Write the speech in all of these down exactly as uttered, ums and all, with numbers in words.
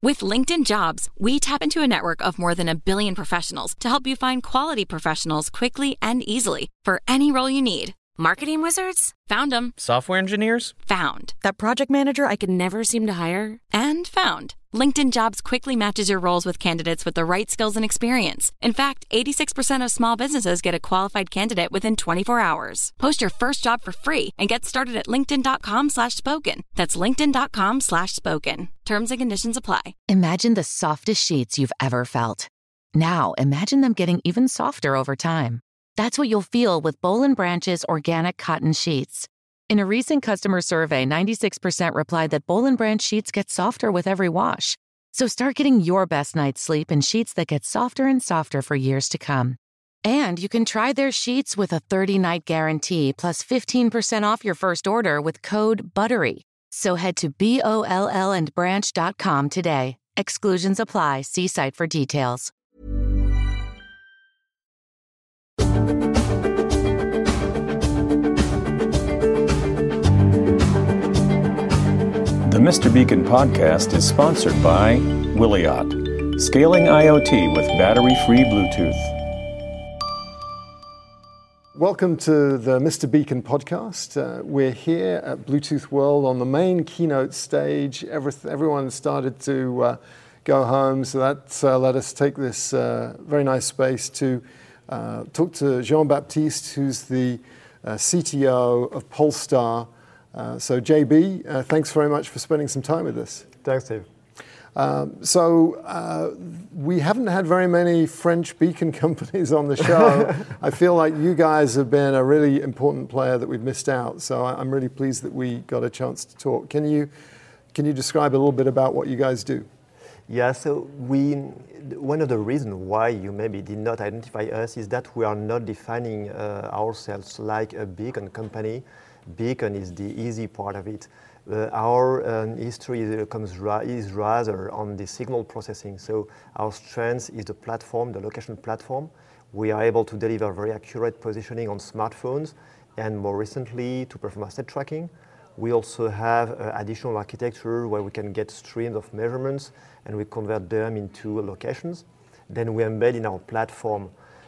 With LinkedIn Jobs, we tap into a network of more than a billion professionals to help you find quality professionals quickly and easily for any role you need. Marketing wizards? Found them. Software engineers? Found. That project manager I could never seem to hire? And found. LinkedIn Jobs quickly matches your roles with candidates with the right skills and experience. In fact, eighty-six percent of small businesses get a qualified candidate within twenty-four hours. Post your first job for free and get started at linkedin.com slash spoken. That's linkedin.com slash spoken. Terms and conditions apply. Imagine the softest sheets you've ever felt. Now, imagine them getting even softer over time. That's what you'll feel with Boll and Branch's organic cotton sheets. In a recent customer survey, ninety-six percent replied that Boll and Branch sheets get softer with every wash. So start getting your best night's sleep in sheets that get softer and softer for years to come. And you can try their sheets with a thirty-night guarantee plus fifteen percent off your first order with code BUTTERY. So head to B O L L and branch dot com today. Exclusions apply. See site for details. The Mister Beacon podcast is sponsored by Wiliot, scaling IoT with battery-free Bluetooth. Welcome to the Mister Beacon podcast. Uh, we're here at Bluetooth World on the main keynote stage. Every, everyone started to uh, go home, so that uh, let us take this uh, very nice space to uh, talk to Jean-Baptiste, who's the uh, C T O of Polestar. Uh, so J B, uh, thanks very much for spending some time with us. Thanks, Steve. Um, so uh, we haven't had very many French beacon companies on the show. I feel like you guys have been a really important player that we've missed out. So I'm really pleased that we got a chance to talk. Can you can you describe a little bit about what you guys do? Yeah, so we one of the reasons why you maybe did not identify us is that we are not defining uh, ourselves like a beacon company. Beacon is the easy part of it. Uh, our um, history comes ra- is rather on the signal processing. So our strength is the platform, the location platform. We are able to deliver very accurate positioning on smartphones, and more recently to perform asset tracking. We also have uh, additional architecture where we can get streams of measurements and we convert them into locations. Then we embed in our platform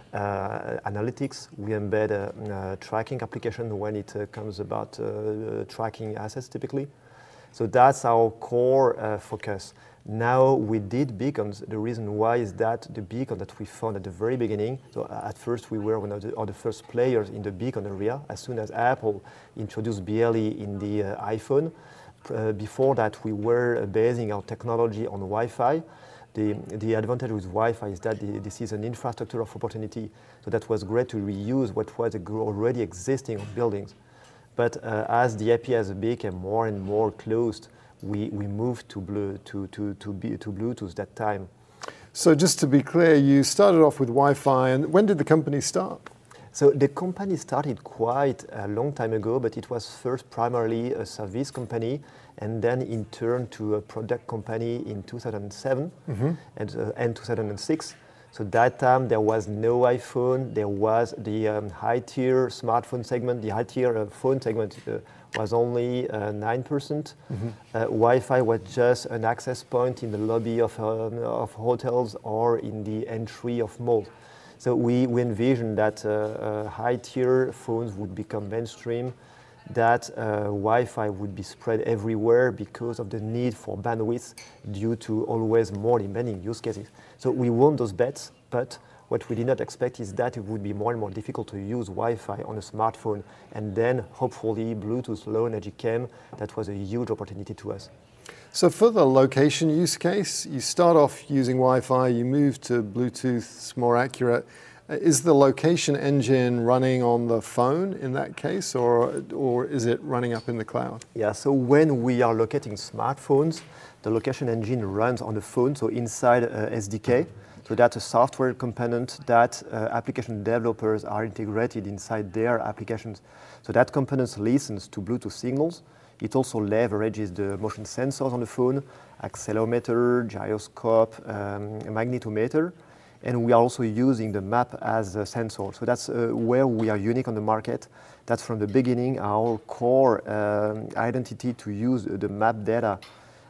Uh, analytics. We embed a, a tracking application when it uh, comes about uh, uh, tracking assets typically. So that's our core uh, focus. Now we did beacons. The reason why is that the beacon that we found at the very beginning, so at first we were one of the, of the first players in the beacon area as soon as Apple introduced B L E in the uh, iPhone. Uh, before that we were basing our technology on Wi-Fi. The, the advantage with Wi-Fi is that the, this is an infrastructure of opportunity. So that was great to reuse what was already existing on buildings. But uh, as the A P Is became more and more closed, we, we moved to, blue, to, to, to, be, to Bluetooth that time. So just to be clear, you started off with Wi-Fi, and when did the company start? So the company started quite a long time ago, but it was first primarily a service company, and then in turn to a product company in two thousand seven mm-hmm. and, uh, and two thousand six. So that time there was no iPhone, there was the um, high-tier smartphone segment, the high-tier uh, phone segment uh, was only uh, nine percent. Mm-hmm. Uh, Wi-Fi was just an access point in the lobby of, um, of hotels or in the entry of malls. So we, we envisioned that uh, uh, high-tier phones would become mainstream, that uh, Wi-Fi would be spread everywhere because of the need for bandwidth due to always more demanding use cases. So we won those bets, but what we did not expect is that it would be more and more difficult to use Wi-Fi on a smartphone, and then hopefully Bluetooth Low Energy came. That was a huge opportunity to us. So for the location use case, you start off using Wi-Fi, you move to Bluetooth, it's more accurate. Is the location engine running on the phone in that case, or, or is it running up in the cloud? Yeah, so when we are locating smartphones, the location engine runs on the phone, so inside uh, S D K. So that's a software component that uh, application developers are integrated inside their applications. So that component listens to Bluetooth signals. It also leverages the motion sensors on the phone, accelerometer, gyroscope, um, magnetometer, and we are also using the map as a sensor. So that's uh, where we are unique on the market. That's from the beginning our core um, identity to use the map data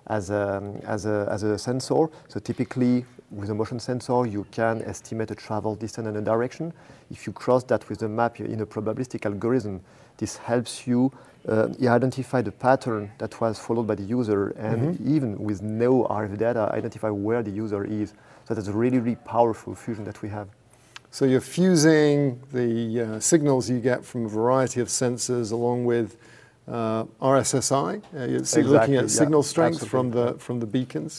as a, as a, as a sensor. So typically, with a motion sensor, you can estimate a travel distance and a direction. If you cross that with a map in a probabilistic algorithm, this helps you uh, identify the pattern that was followed by the user, and mm-hmm. even with no R F data, identify where the user is. So that's a really, really powerful fusion that we have. So you're fusing the uh, signals you get from a variety of sensors along with uh, R S S I. Uh, you're exactly, looking at signal yeah, strength absolutely. from the from the beacons,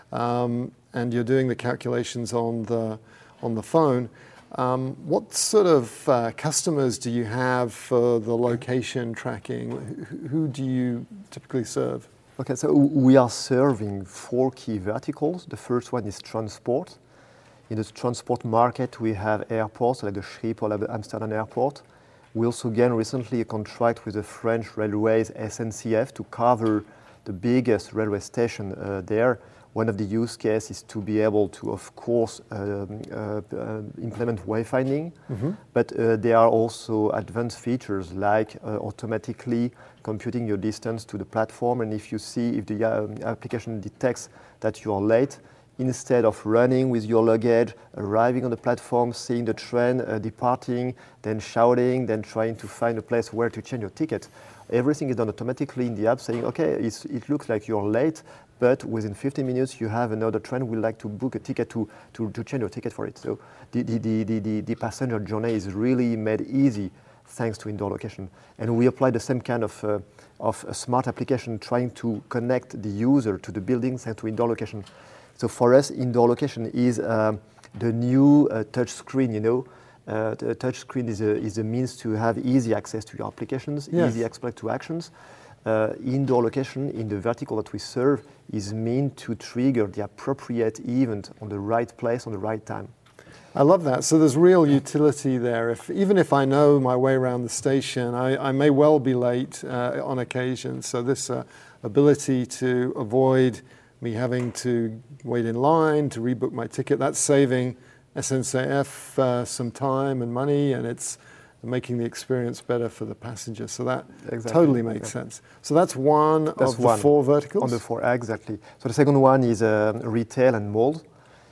um, and you're doing the calculations on the on the phone. Um, what sort of uh, customers do you have for the location tracking? Who, who do you typically serve? Okay, so we are serving four key verticals. The first one is transport. In the transport market, we have airports like the Schiphol at the Amsterdam airport. We also gained recently a contract with the French Railways S N C F to cover the biggest railway station uh, there. One of the use cases is to be able to, of course, um, uh, uh, implement wayfinding, mm-hmm. but uh, there are also advanced features like uh, automatically computing your distance to the platform, and if you see if the uh, application detects that you are late, instead of running with your luggage, arriving on the platform, seeing the train uh, departing, then shouting, then trying to find a place where to change your ticket, everything is done automatically in the app saying, okay, it's, it looks like you're late, but within fifteen minutes you have another train, we'd like to book a ticket to, to, to change your ticket for it. So the, the, the, the, the passenger journey is really made easy thanks to indoor location. And we apply the same kind of, uh, of a smart application trying to connect the user to the building thanks to indoor location. So for us, indoor location is uh, the new uh, touch screen, you know. Uh, the touch screen is a, is a means to have easy access to your applications, yes. easy access to actions. Uh, indoor location in the vertical that we serve is meant to trigger the appropriate event on the right place, on the right time. I love that. So there's real utility there. If, even if I know my way around the station, I, I may well be late uh, on occasion. So this uh, ability to avoid me having to wait in line to rebook my ticket, that's saving S N C F uh, some time and money, and it's making the experience better for the passenger. So that exactly. totally makes yeah. sense. So that's one that's of one. the four verticals? On the four, exactly. So the second one is uh, retail and malls.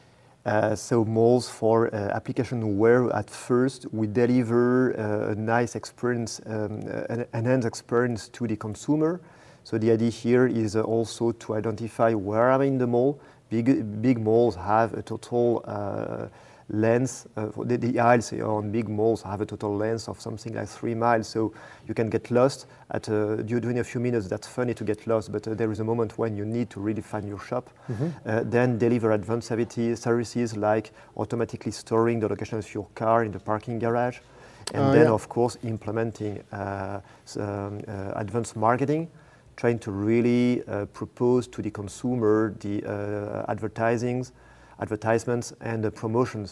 Uh, so malls for uh, application where at first we deliver uh, a nice experience, um, an enhanced experience to the consumer. So the idea here is uh, also to identify where I'm in the mall. Big, big malls have a total uh, length, uh, the, the aisles on big malls have a total length of something like three miles, so you can get lost. At uh, during a few minutes, that's funny to get lost, but uh, there is a moment when you need to really find your shop. Mm-hmm. Uh, then deliver advanced services like automatically storing the location of your car in the parking garage. And uh, then, yeah. of course, implementing uh, um, uh, advanced marketing, trying to really uh, propose to the consumer the uh, advertisings, advertisements and the promotions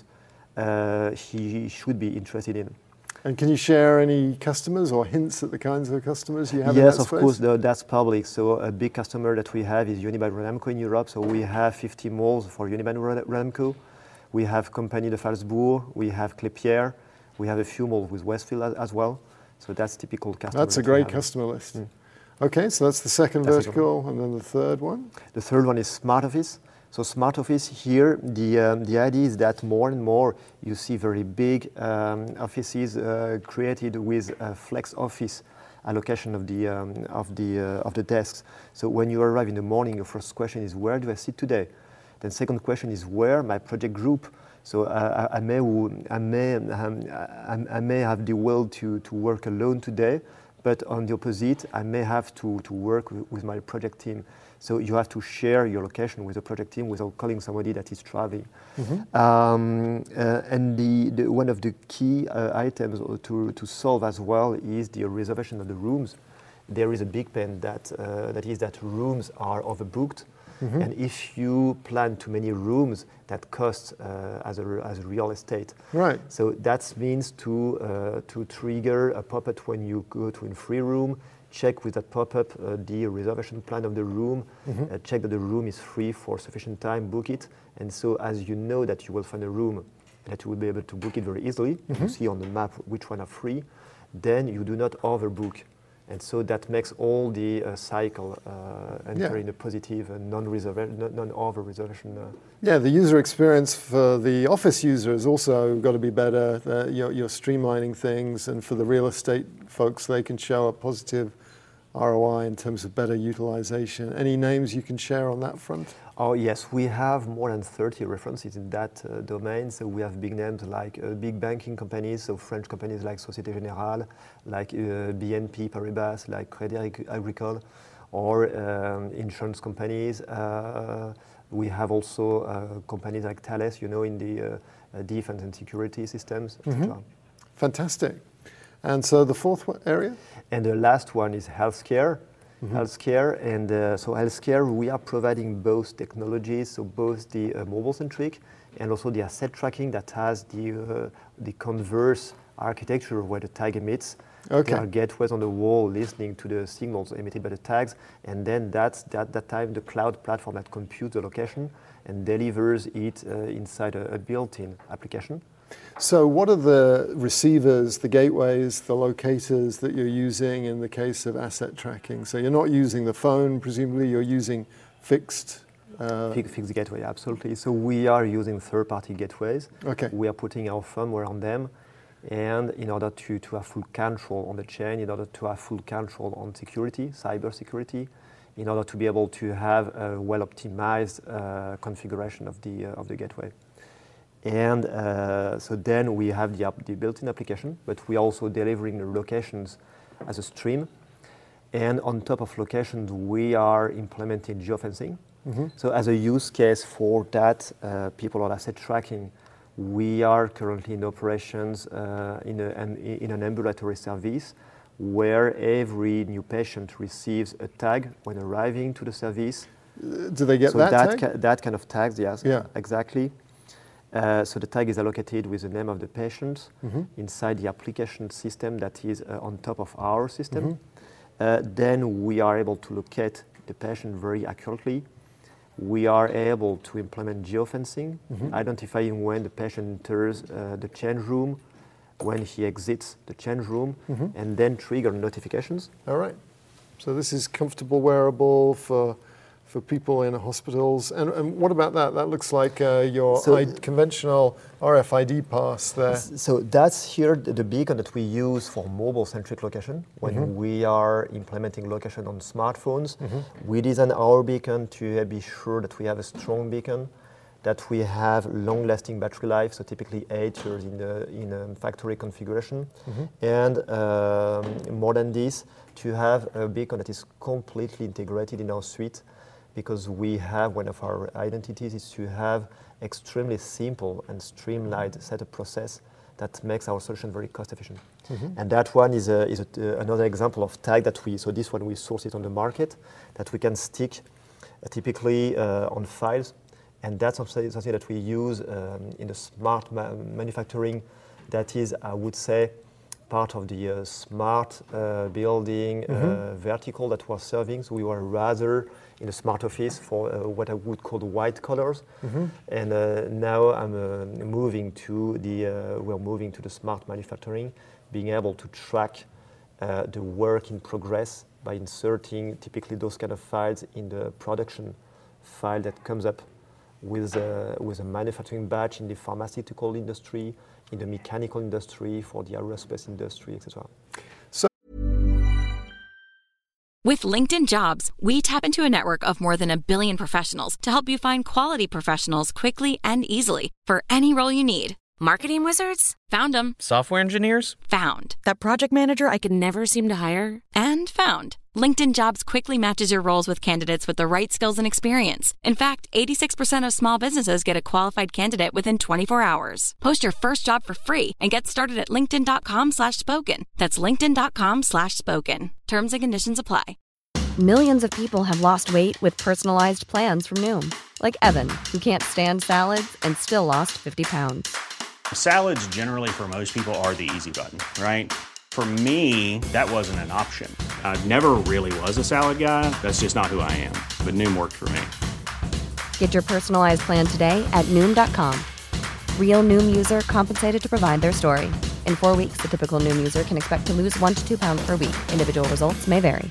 uh, he should be interested in. And can you share any customers or hints at the kinds of customers you have? Yes, in that of space? course, the, that's public. So a big customer that we have is Unibail-Rodamco in Europe. So we have fifty malls for Unibail-Rodamco. We have Compagnie de Falsbourg, we have Klépierre, we have a few malls with Westfield as, as well. So that's typical customer. That's a great customer list. Mm. Okay, so that's the second that's vertical, second and then the third one? The third one is Smart Office. So Smart Office here, the, um, the idea is that more and more you see very big um, offices uh, created with a flex office allocation of the, um, of, the, uh, of the desks. So when you arrive in the morning, your first question is, where do I sit today? Then second question is, where my project group? So uh, I, may, I, may, um, I, I may have the will to, to work alone today, but on the opposite, I may have to, to work with, with my project team. So you have to share your location with the project team without calling somebody that is traveling. Mm-hmm. um, uh, and the, the, one of the key uh, items to, to solve as well is the reservation of the rooms. There is a big pain that, uh, that is that rooms are overbooked. Mm-hmm. And if you plan too many rooms, that costs uh, as, a, as a real estate. Right. So that means to, uh, to trigger a pop-up when you go to a free room, check with that pop-up uh, the reservation plan of the room, mm-hmm. uh, check that the room is free for sufficient time, book it. And so as you know that you will find a room that you will be able to book it very easily, mm-hmm. you see on the map which one are free, then you do not overbook. And so that makes all the uh, cycle uh, enter Yeah. in a positive and non-reserva- non-over-reservation. Uh. Yeah, the user experience for the office user has also got to be better. Uh, you're, you're streamlining things, and for the real estate folks, they can show a positive R O I in terms of better utilization. Any names you can share on that front? Oh yes, we have more than thirty references in that uh, domain. So we have big names like uh, big banking companies, so French companies like Société Générale, like uh, B N P Paribas, like Crédit Agricole, or um, insurance companies. Uh, we have also uh, companies like Thales, you know, in the uh, uh, defense and security systems, et cetera. Mm-hmm. Fantastic. And so the fourth one, area? And the last one is healthcare. Mm-hmm. Healthcare, and uh, so healthcare, we are providing both technologies, so both the uh, mobile-centric and also the asset tracking that has the uh, the converse architecture where the tag emits. Okay. There are gateways on the wall listening to the signals emitted by the tags, and then that's that that time the cloud platform that computes the location and delivers it uh, inside a, a built-in application. So what are the receivers, the gateways, the locators that you're using in the case of asset tracking? So you're not using the phone, presumably you're using fixed... Uh, fixed gateway, absolutely. So we are using third-party gateways. Okay. We are putting our firmware on them, and in order to, to have full control on the chain, in order to have full control on security, cyber security, in order to be able to have a well-optimized uh, configuration of the, uh, of the gateway. And uh, so then we have the, the built-in application, but we are also delivering the locations as a stream. And on top of locations, we are implementing geofencing. Mm-hmm. So as a use case for that, uh, people on asset tracking, we are currently in operations uh, in, a, an, in an ambulatory service where every new patient receives a tag when arriving to the service. Uh, do they get so that, that tag? Ca- that kind of tags, yes, yeah. exactly. Uh, so the tag is allocated with the name of the patient mm-hmm. inside the application system that is uh, on top of our system. Mm-hmm. Uh, then we are able to locate the patient very accurately. We are able to implement geofencing, mm-hmm. identifying when the patient enters uh, the change room, when he exits the change room, mm-hmm. and then trigger notifications. All right. So this is comfortable, wearable for for people in hospitals. And, and what about that? That looks like uh, your so, I- conventional R F I D pass there. So that's here the beacon that we use for mobile-centric location. When mm-hmm. we are implementing location on smartphones, mm-hmm. we design our beacon to be sure that we have a strong beacon, that we have long-lasting battery life, so typically eight years in the in a factory configuration, mm-hmm. and um, more than this, to have a beacon that is completely integrated in our suite, because we have, one of our identities is to have extremely simple and streamlined setup process that makes our solution very cost efficient. Mm-hmm. And that one is, a, is a, uh, another example of tag that we, so this one we source it on the market, that we can stick uh, typically uh, on files. And that's something, something that we use um, in the smart ma- manufacturing that is, I would say, part of the uh, smart uh, building mm-hmm. uh, vertical that we're serving. So we were rather in a smart office for uh, what I would call the white collars. Mm-hmm. And uh, now I'm uh, moving to the, uh, we're moving to the smart manufacturing, being able to track uh, the work in progress by inserting typically those kind of files in the production file that comes up with a, with a manufacturing batch in the pharmaceutical industry, in the mechanical industry, for the aerospace industry, et cetera. So, with LinkedIn Jobs, we tap into a network of more than a billion professionals to help you find quality professionals quickly and easily for any role you need. Marketing wizards? Found them. Software engineers? Found. That project manager I could never seem to hire? And found. LinkedIn Jobs quickly matches your roles with candidates with the right skills and experience. In fact, eighty-six percent of small businesses get a qualified candidate within twenty-four hours. Post your first job for free and get started at linkedin.com slash spoken. That's linkedin.com slash spoken. Terms and conditions apply. Millions of people have lost weight with personalized plans from Noom. Like Evan, who can't stand salads and still lost fifty pounds. Salads generally for most people are the easy button, right? For me, that wasn't an option. I never really was a salad guy. That's just not who I am. But Noom worked for me. Get your personalized plan today at Noom dot com. Real Noom user compensated to provide their story. In four weeks, the typical Noom user can expect to lose one to two pounds per week. Individual results may vary.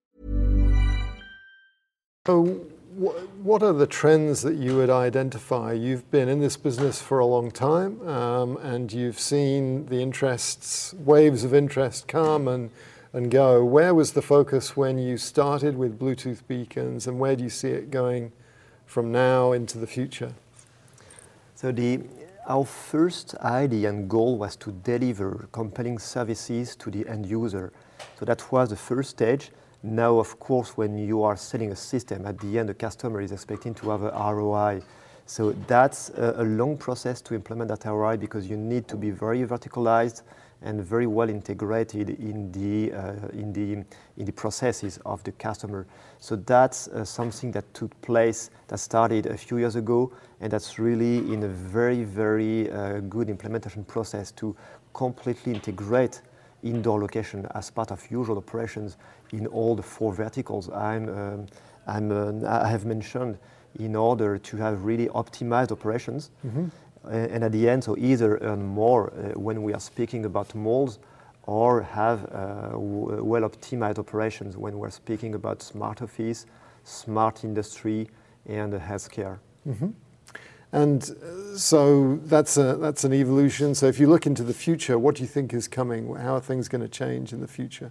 So wh- what are the trends that you would identify? You've been in this business for a long time, um, and you've seen the interests, waves of interest come and, and go. Where was the focus when you started with Bluetooth beacons, and where do you see it going from now into the future? So the Our first idea and goal was to deliver compelling services to the end user. So that was the first stage. Now, of course, when you are selling a system, at the end, the customer is expecting to have a R O I. So that's a, a long process to implement that R O I, because you need to be very verticalized and very well integrated in the uh, in the in the processes of the customer. So that's uh, something that took place, that started a few years ago, and that's really in a very very uh, good implementation process to completely integrate indoor location as part of usual operations in all the four verticals I'm um, I'm uh, I have mentioned, in order to have really optimized operations. Mm-hmm. And at the end, so either earn more uh, when we are speaking about malls, or have uh, w- well-optimized operations when we're speaking about smart office, smart industry, and uh, healthcare. Mm-hmm. And uh, so that's a, that's an evolution. So if you look into the future, what do you think is coming? How are things going to change in the future?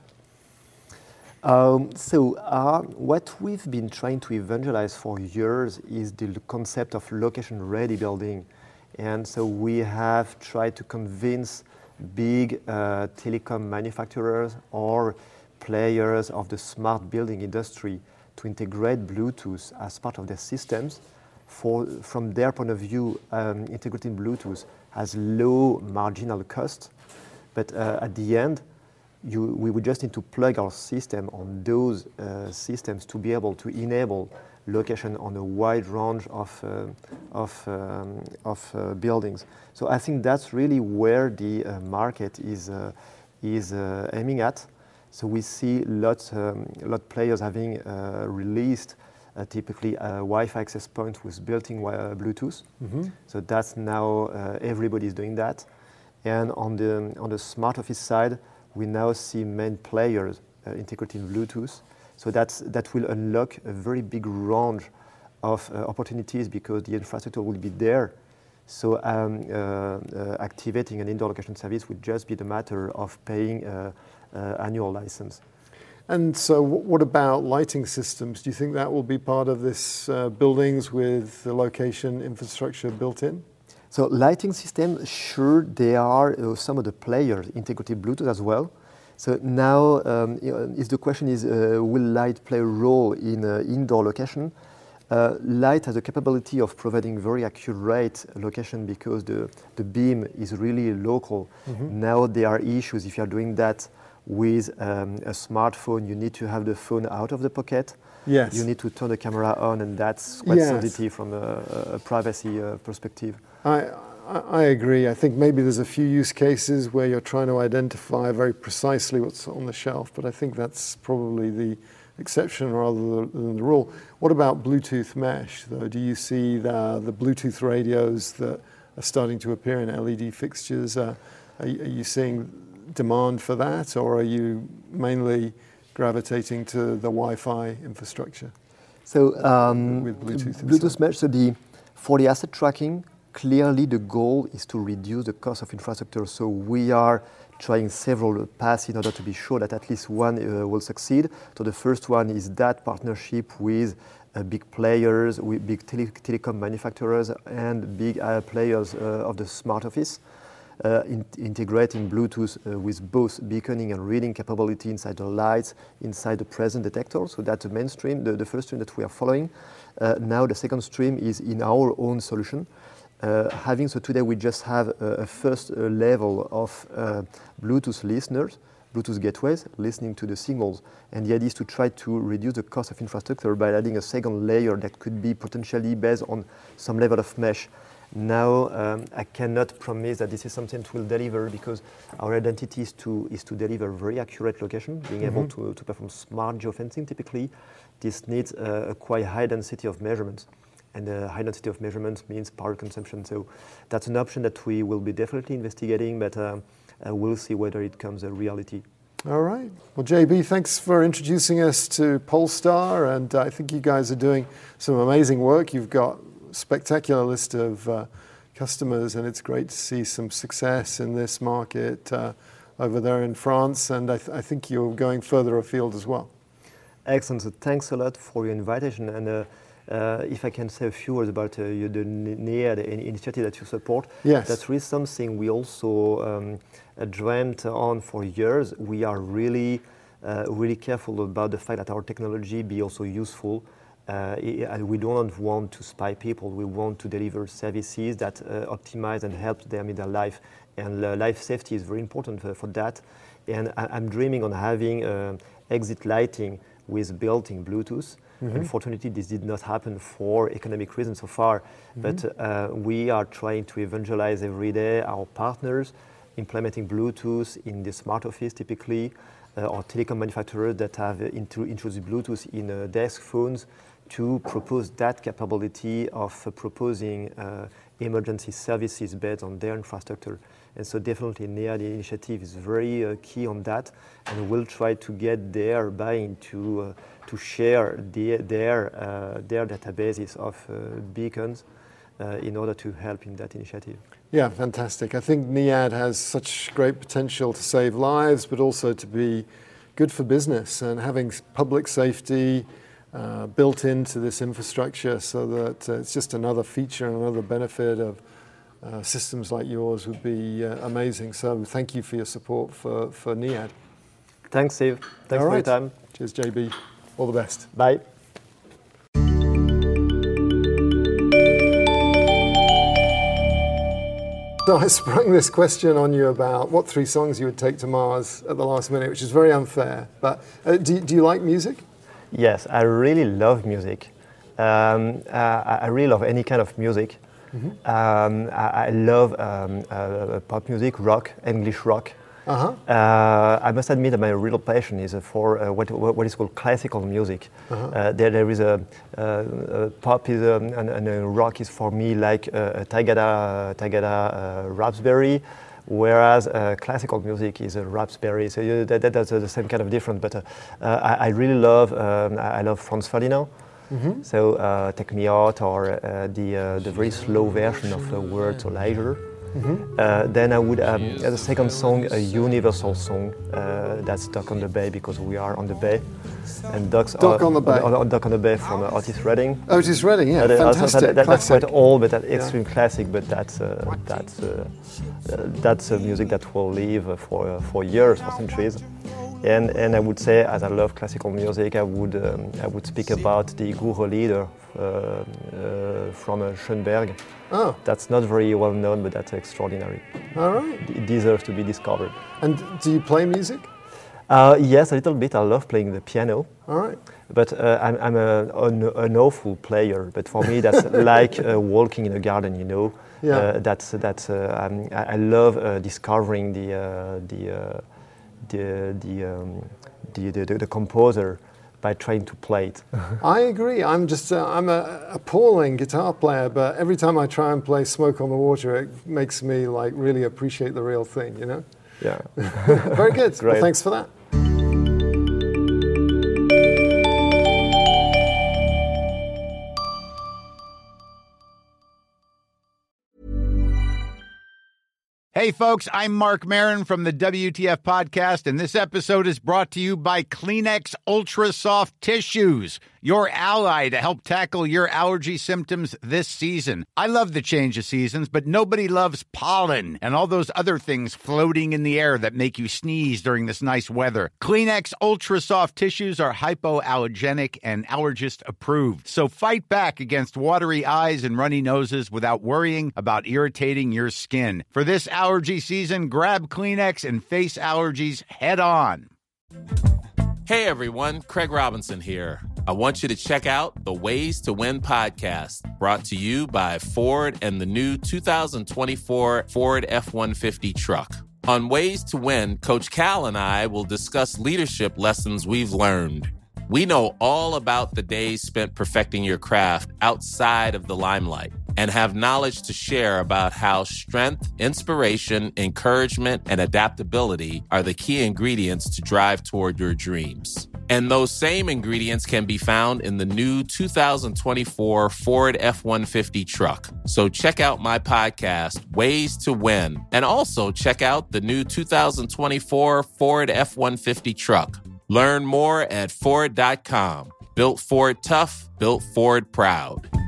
Um, so uh, what we've been trying to evangelize for years is the concept of location-ready building. And so we have tried to convince big uh, telecom manufacturers or players of the smart building industry to integrate Bluetooth as part of their systems. For, from their point of view, um, integrating Bluetooth has low marginal cost, but uh, at the end, you, we would just need to plug our system on those uh, systems to be able to enable location on a wide range of uh, of um, of uh, buildings. So I think that's really where the uh, market is uh, is uh, aiming at. So we see lots um, lot players having uh, released uh, typically a Wi-Fi access point with built-in uh, Bluetooth. Mm-hmm. So that's now uh, everybody's doing that. And on the on the smart office side, we now see main players uh, integrating Bluetooth. So that's, that will unlock a very big range of uh, opportunities, because the infrastructure will be there. So um, uh, uh, activating an indoor location service would just be the matter of paying an uh, uh, annual license. And so what about lighting systems? Do you think that will be part of this uh, buildings with the location infrastructure built in? So lighting systems, sure, there are uh, some of the players integrated Bluetooth as well. So now, um, if the question is, uh, will light play a role in uh, indoor location? Uh, light has the capability of providing very accurate location, because the, the beam is really local. Mm-hmm. Now there are issues if you are doing that with um, a smartphone. You need to have the phone out of the pocket. Yes. You need to turn the camera on, and that's quite yes. sensitive from a, a privacy uh, perspective. I, I agree. I think maybe there's a few use cases where you're trying to identify very precisely what's on the shelf, but I think that's probably the exception rather than the rule. What about Bluetooth mesh, though? Do you see the, the Bluetooth radios that are starting to appear in L E D fixtures? Uh, are, are you seeing demand for that, or are you mainly gravitating to the Wi-Fi infrastructure? So um, with Bluetooth, Bluetooth mesh, so the, for the asset tracking, clearly the goal is to reduce the cost of infrastructure. So we are trying several paths in order to be sure that at least one uh, will succeed. So the first one is that partnership with uh, big players, with big tele- telecom manufacturers and big uh, players uh, of the smart office, uh, in- integrating Bluetooth uh, with both beaconing and reading capability inside the lights, inside the presence detector. So that's the mainstream, the, the first stream that we are following. Uh, now the second stream is in our own solution. Uh, having so today we just have a, a first uh, level of uh, Bluetooth listeners, Bluetooth gateways, listening to the signals, and the idea is to try to reduce the cost of infrastructure by adding a second layer that could be potentially based on some level of mesh. Now um, I cannot promise that this is something that will deliver, because our identity is to is to deliver very accurate location, being mm-hmm. able to, to perform smart geofencing. Typically, this needs uh, a quite high density of measurements. And the high density of measurements means power consumption. So that's an option that we will be definitely investigating, but uh, uh, we'll see whether it becomes a reality. All right. Well, J B, thanks for introducing us to Polestar, and I think you guys are doing some amazing work. You've got a spectacular list of uh, customers, and it's great to see some success in this market uh, over there in France, and I, th- I think you're going further afield as well. Excellent. So thanks a lot for your invitation, and uh, uh, if I can say a few words about uh, the N E A D initiative that you support, yes. That's really something we also um, uh, dreamt on for years. We are really, uh, really careful about the fact that our technology be also useful. Uh, and we don't want to spy people. We want to deliver services that uh, optimize and help them in their life. And uh, life safety is very important for, for that. And I, I'm dreaming on having uh, exit lighting with built-in Bluetooth. Mm-hmm. Unfortunately, this did not happen for economic reasons so far. Mm-hmm. But uh, we are trying to evangelize every day our partners, implementing Bluetooth in the smart office typically, uh, or telecom manufacturers that have uh, into, introduced Bluetooth in uh, desk phones, to propose that capability of uh, proposing uh, emergency services based on their infrastructure. And so definitely N E A D initiative is very uh, key on that, and we'll try to get their buy-in to, uh, to share the, their, uh, their databases of uh, beacons uh, in order to help in that initiative. Yeah, fantastic. I think N E A D has such great potential to save lives, but also to be good for business, and having public safety Uh, built into this infrastructure, so that uh, it's just another feature and another benefit of uh, systems like yours would be uh, amazing. So thank you for your support for, for N E A D. Thanks, Steve. Thanks All for right. your time. Cheers, J B. All the best. Bye. So I sprung this question on you about what three songs you would take to Mars at the last minute, which is very unfair. But uh, do, do you like music? Yes, I really love music. Um, uh, I really love any kind of music. Mm-hmm. Um, I, I love um, uh, pop music, rock, English rock. Uh-huh. Uh, I must admit that my real passion is for uh, what, what is called classical music. Uh-huh. Uh, there, there is a, uh, a pop is a, and, and a rock is for me like a, a Tagada, Tagada uh, Raspberry. Whereas uh, classical music is a Raspberry, so you, that, that, that's uh, the same kind of difference. But uh, uh, I, I really love um, I love Franz Ferdinand. Mm-hmm. So uh, Take Me Out, or uh, the uh, the very slow version of the Words or Leisure. Mm-hmm. Uh, then I would um, as a second song, a universal song uh, that's Dock on the Bay, because we are on the bay, and Dock's Dock uh, on the Bay. On, on, Dock on the Bay from uh, Otis Redding. Otis Redding, yeah, uh, fantastic. That, that, that's quite old, but that yeah. extreme classic. But that's uh, that's uh, uh, that's a music that will live for uh, for years, for centuries. And and I would say, as I love classical music, I would um, I would speak about the Guru leader uh, uh, from uh, Schoenberg. Oh. That's not very well known, but that's extraordinary. All right. It deserves to be discovered. And do you play music? Uh, yes, a little bit. I love playing the piano. All right. But uh, I'm, I'm a, an, an awful player. But for me, that's like uh, walking in a garden, you know. Yeah. Uh, that's that's. Uh, I'm, I love uh, discovering the uh, the, uh, the the, um, the the the the composer by trying to play it. I agree. I'm just uh, I'm a appalling guitar player, but every time I try and play Smoke on the Water, it makes me like really appreciate the real thing, you know. Yeah. Very good. Great. Well, thanks for that. Hey, folks, I'm Mark Maron from the W T F Podcast, and this episode is brought to you by Kleenex Ultra Soft Tissues, your ally to help tackle your allergy symptoms this season. I love the change of seasons, but nobody loves pollen and all those other things floating in the air that make you sneeze during this nice weather. Kleenex Ultra Soft Tissues are hypoallergenic and allergist approved, so fight back against watery eyes and runny noses without worrying about irritating your skin. For this allergy season, grab Kleenex and face allergies head on. Hey everyone, Craig Robinson here. I want you to check out the Ways to Win podcast, brought to you by Ford and the new two thousand twenty-four Ford F one fifty truck. On Ways to Win, Coach Cal and I will discuss leadership lessons we've learned. We know all about the days spent perfecting your craft outside of the limelight. and have knowledge to share about how strength, inspiration, encouragement, and adaptability are the key ingredients to drive toward your dreams. And those same ingredients can be found in the new two thousand twenty-four Ford F one fifty truck. So check out my podcast, Ways to Win, and also check out the new two thousand twenty-four Ford F one fifty truck. Learn more at Ford dot com. Built Ford tough, built Ford proud.